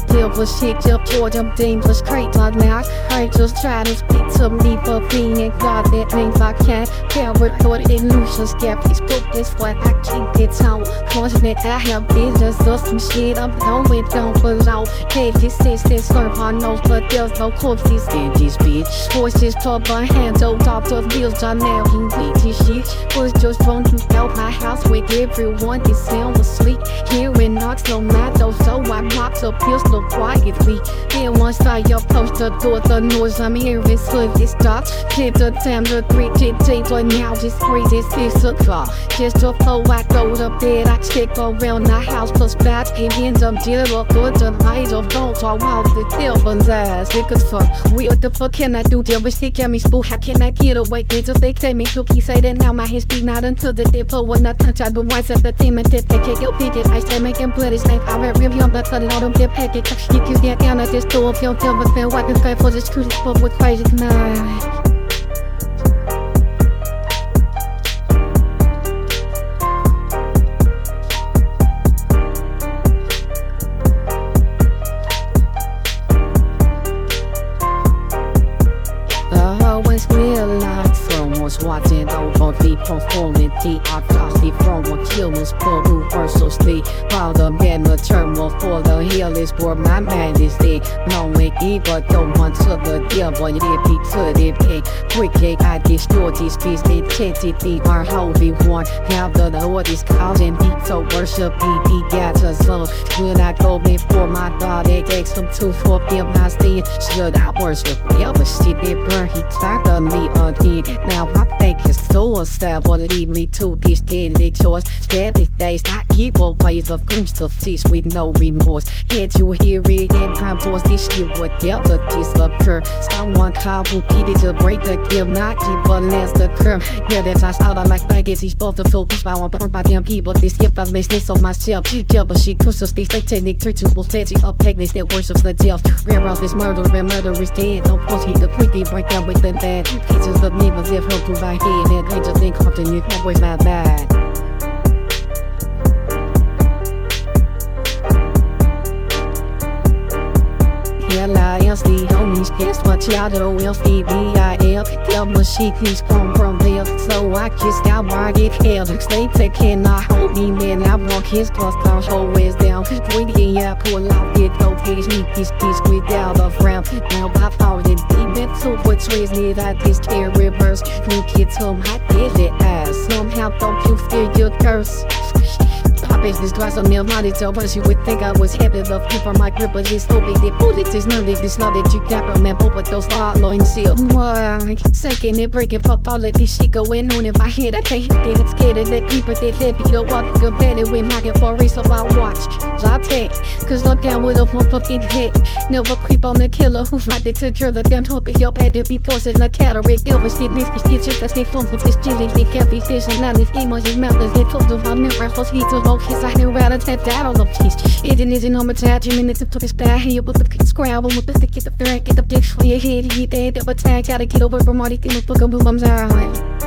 still was shit up for them dangerous crate like now. I just try to speak to me for being God that means I can't tell what thought illusions get Facebook is what I keep it on. Cause that I have business or some shit I'm going down below. Hey, this is this serve on nose, but there's no corpses in this bitch. Voices talk by hands, old top of wheels, I now can wait this shit. Was just run out my house with everyone is sound asleep. Hearing knocks no matter, so I popped a pistol quietly. Then once I approach the door, the noise I'm hearing suddenly stops. Clip the time to 3 days, but now it's 3, this is a car. Just before I go to bed, I check around the house plus bats and ends up dealing with the light of don't talk about the devil's eyes. It could fuck. What the fuck can I do? Deal with shit, get me spook. How can I get away? They just they tell me to keep saying now my history not until the devil when I touch I but once at the team and dip they can't go pick it. I say making bloody snake. I read real young but cutting all them dip packet. You can get down at this door if you don't tell what's been wiping sky for this cruise but with crazy tonight. Realize someone's watching over the performance. I copy from a killer's for reversally. While the man eternal for the hill is for my majesty. Knowing evil don't want to the devil, if he to the pig. Quickly I destroy this beast, intensity our holy one. Now the Lord is causing me to worship he got us son. Should I go before my God, it takes him to forgive my sin. Should I worship ever see it burn? He tired of me again. Now I think it's suicide wanna lead me to this deadly choice. Steady days, I keep ways of goose of teach with no remorse. Can't you hear it in my voice? This shit would never disappear. Someone call who needed to break the game, not keep a last the curve. Yeah, that's how I start. I like faggots, he's both the focus. I want to burn by them people. This gift I've made this on myself. Yeah, but she pushes these satanic ritual staging up techniques that worships the devil. Rare off is murder and murder is dead. Don't push he the quickly break down with the bad. Pictures of me as if her prove I head. And they just think often you can't waste my bad. L-I-S-D, homies, guess what y'all do? L-C-B-I-L, tell my shit, he's come from there. So I just got why get held. They take care, not hold me, man. I walk his plus, cause whole ways down. When I pull out, it go page, need this piece without a frown. Now I found it deep into what's ways need I this care reverse. New kids home, I did it as. Somehow don't you fear your curse. Business glass on me, money to once you would think I was happy enough to for my grip, but it's so big. The bullet is none of this, not that you got from man, but those hard loins seal. Why? Second it breaking pop all of this shit going on in my head. I can't get it scared of that creeper that heavy. You walk good better when I get for a race, so I watch. I take, cause look down with a fucking head. Never creep on the killer who fight it to drill the damn hope if your bad to be forced in a cataract. Over shit, this shit, just a state phone for this chilling, they can't be fish and now this emo, his mouth is get told of my mirror, cause he's a low. I knew how to tap that all of these. It isn't on my touch, minutes to his back. Here with the scrabble with the stick, get the ferret, get the dick for your head. He dead, double tag, gotta get over from all these things, book a boom, I'm sorry.